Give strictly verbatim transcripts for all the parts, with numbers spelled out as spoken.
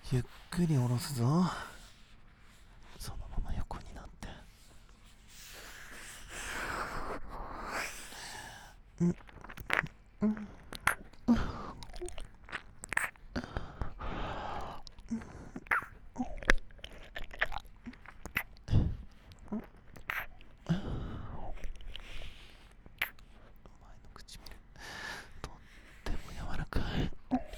ゆっくり下ろすぞ。そのまま横になって。うんうんお前の唇とっても柔らかい。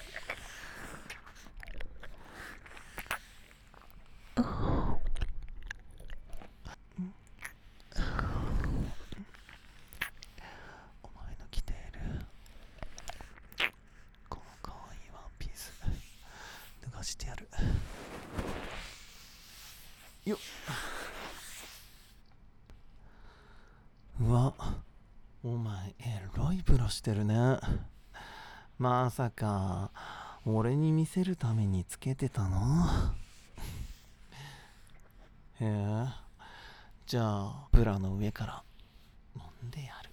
お前の着ているこのかわいいワンピース脱がしてやるよっ。うわ、お前えらいブラしてるね。まさか俺に見せるためにつけてたの？へえ、じゃあブラの上から揉んでやる。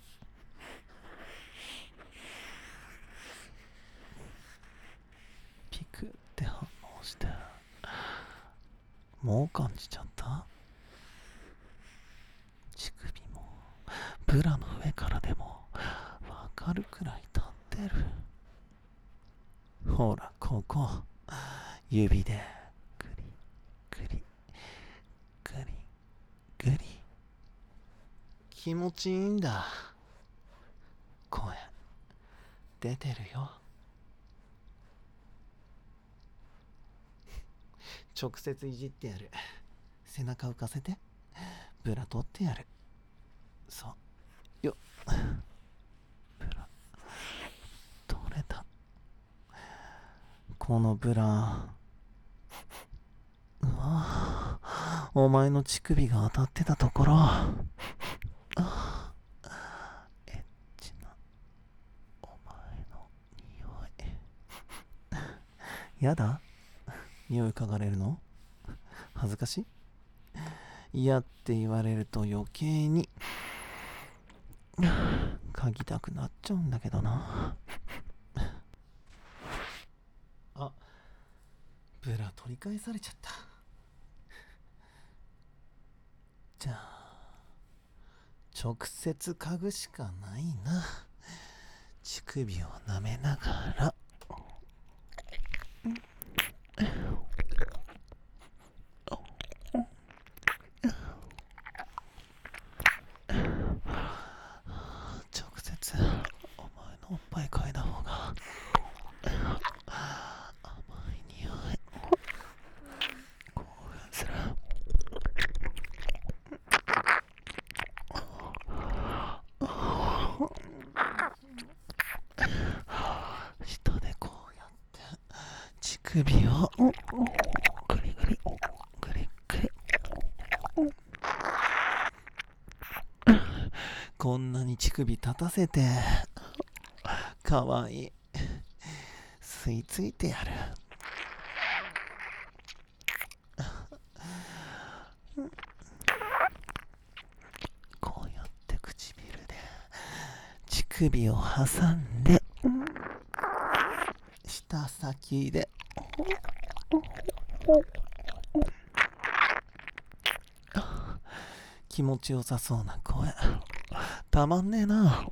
ピクって反応して、もう感じちゃった？乳首もブラの上からでもわかるくらい立ってる。ほらここ、指でグリグリグリグリ。気持ちいいんだ。声出てるよ。直接いじってやる。背中浮かせて、ブラ取ってやる。そうよっ。ブラ取れた。このブラ、うわ、お前の乳首が当たってたところ、あ、エッチなお前の匂い。やだ、匂い嗅がれるの恥ずかしい？嫌って言われると余計に嗅ぎたくなっちゃうんだけどな。あ、ブラ取り返されちゃった。じゃあ直接嗅ぐしかないな。乳首を舐めながら。直接お前のおっぱい嗅いだ方が甘い匂い。興奮する。下でこうやって乳首をグリグリグリグリ。こんなに乳首立たせてかわいい。吸い付いてやる。こうやって唇で乳首を挟んで、舌先で気持ちよさそうな声、たまんねえな。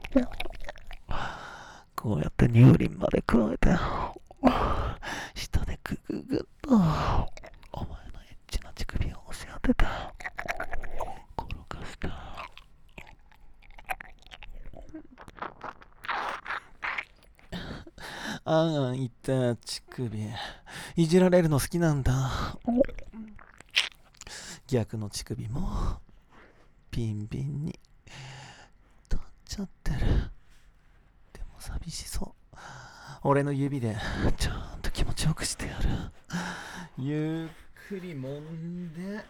こうやって乳輪まで加えて、舌でグググッとお前のエッチな乳首を押し当てて転がした。あんあん言った乳首いじられるの好きなんだ。逆の乳首もビンビンに立っちゃってる。でも寂しそう。俺の指でちゃんと気持ちよくしてやる。ゆっくり揉んで、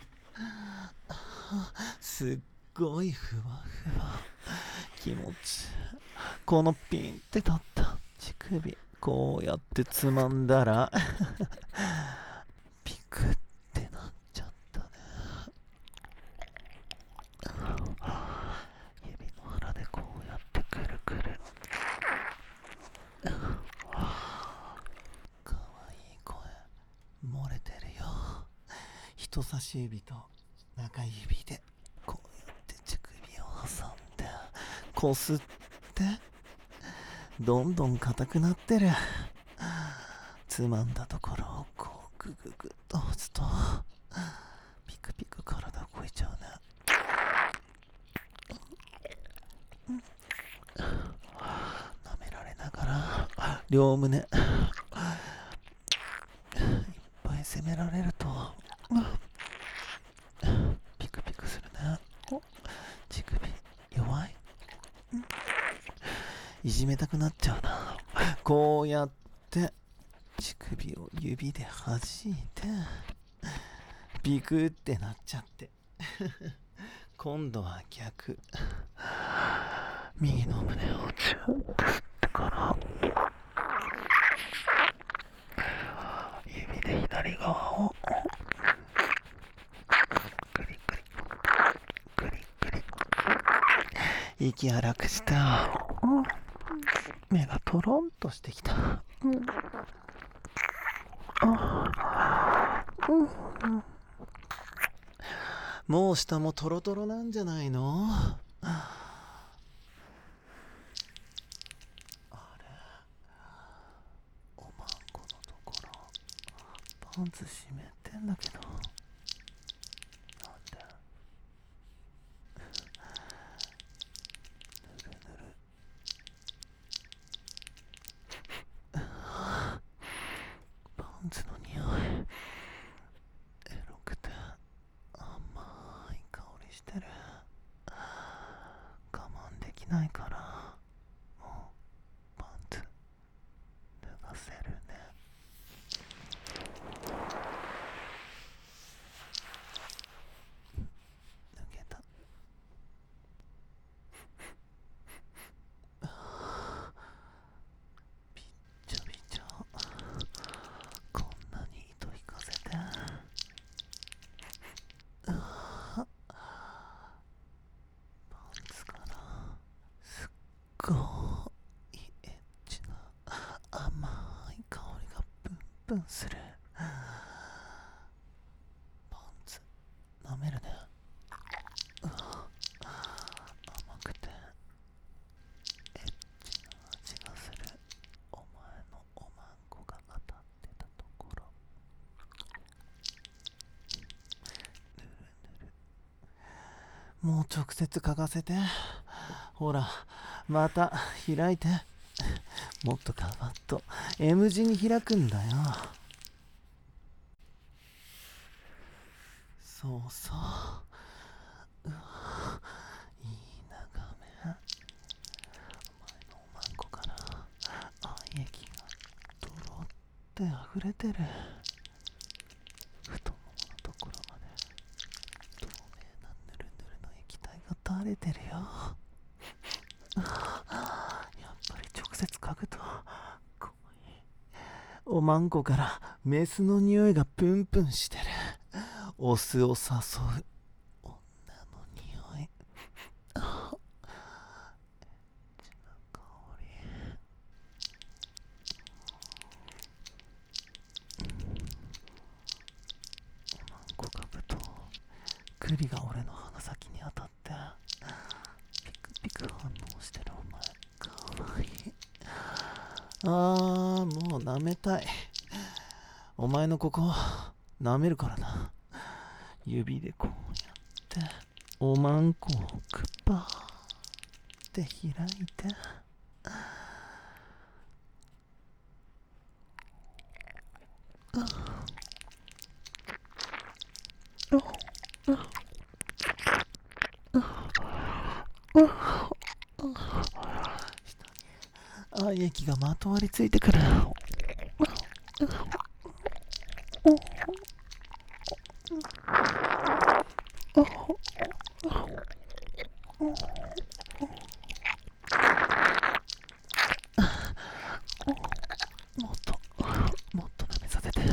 すっごいふわふわ気持ち。このピンって立った乳首こうやってつまんだらピクってなっちゃったね。指の腹でこうやってくるくる。かわいい声、 人差し指と中指でこうやって乳首を挟んでこすってどんどん硬くなってる。つまんだところをこうグググッと押すとピクピク体動いちゃうね。舐められながら両胸いっぱい攻められるとピクピクするね。乳首弱い。いじめたくなっちゃうな。こうやって乳首を指で弾いてビクってなっちゃって今度は逆、右の胸をチュッと吸ってから指で左側をクリクリクリクリ息荒くした。目がトロンとしてきた。うんうんうん、もう下もトロトロなんじゃないの？あれ、おまんこのところパンツ閉めてんだけど、なんで？ぬるぬるパンツの匂いエロくて甘い香りしてる。我慢できないからもうパンツ脱がせるね。脱げた。びっちょびちょ。こんなに糸引かせて。パンツからすっごいエッチな甘い香りがプンプンする。パンツ舐めるね。甘くてエッチな味がする。お前のおまんこが当たってたところぬるぬる。もう直接嗅がせて。ほらまた開いて。もっとガバッと M 字に開くんだよ。そうそう。うわいい眺め。お前のおまんこから愛液がドロって溢れてる。太もものところまで透明なぬるぬるの液体が垂れてるよ。やっぱり直接嗅ぐと怖い。おまんこからメスの匂いがプンプンしてる。オスを誘う女の匂い。エッチな香り。おまんこ嗅ぐと栗が俺の鼻先に当たってピクピク反応してる。お前かわいい。あーもう舐めたい。お前のここ舐めるからな。指でこうやっておまんこをくぱーって開いて下に愛液がまとわりついてくる。もっともっと舐めさせて。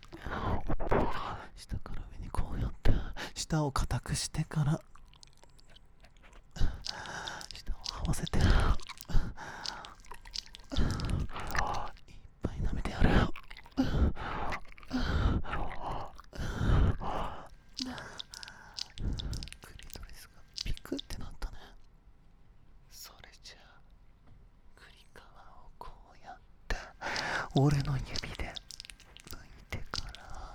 下から上にこうやって舌を固くしてから這わせていっぱい舐めてやる。クリトリスがピクってなったね。それじゃあクリカワをこうやって俺の指で抜いてから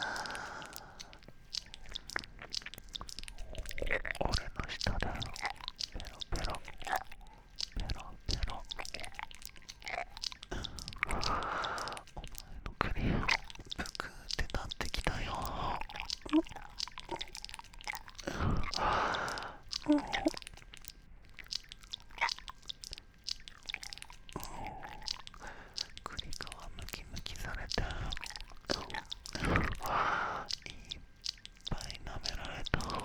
俺の舌でペロペロペロペロお前の首ぷくってなってきたよ。クリカはムキムキされていっぱい舐められた。こ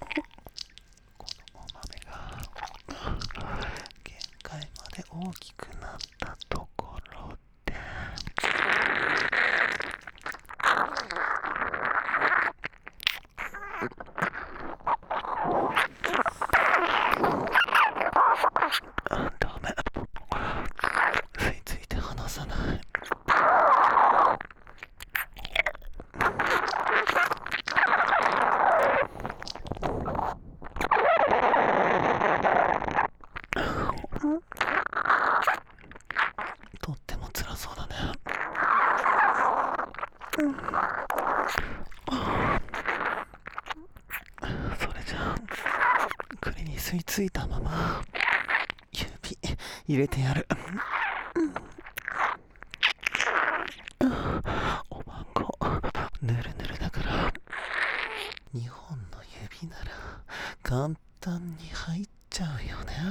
のお豆が限界まで大きくなったところでダメ、吸い付いて離さない。とっても辛そうだね。それじゃあ栗に吸い付いたまま指入れてやる。おまんこぬるぬるだからにほんの指なら簡単に入っちゃうよね。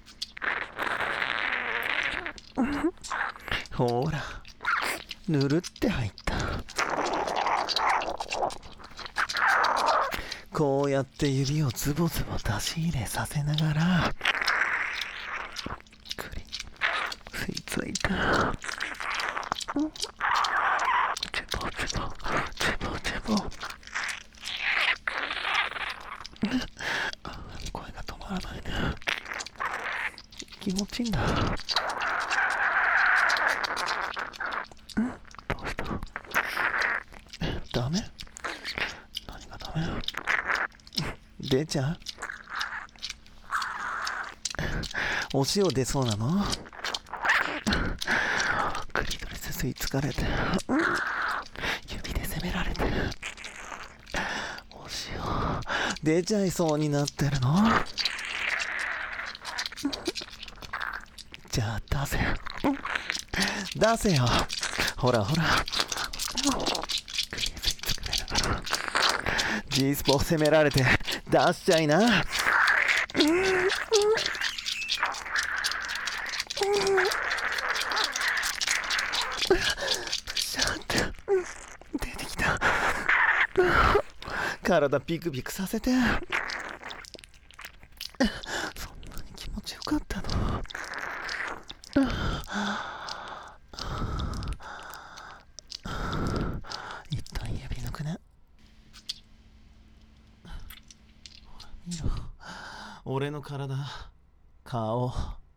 ほらぬるって入った。こうやって指をズボズボ出し入れさせながら栗吸い付いた。チェボチェボチェボチェボ声が止まらないね。気持ちいいんだ。どうした？ダメ？何がダメ？出ちゃう？お塩出そうなの？クリトリス吸い付かれて指で攻められてお塩出ちゃいそうになってるの？じゃあ出せ出せよ。ほらほらクリ吸い付かれながら G スポ攻められて出しちゃいな。プシャーって出てきた。体ピクピクさせて。そんなに気持ちよかったの？一旦指抜くね。ほら見ろ、俺の体、顔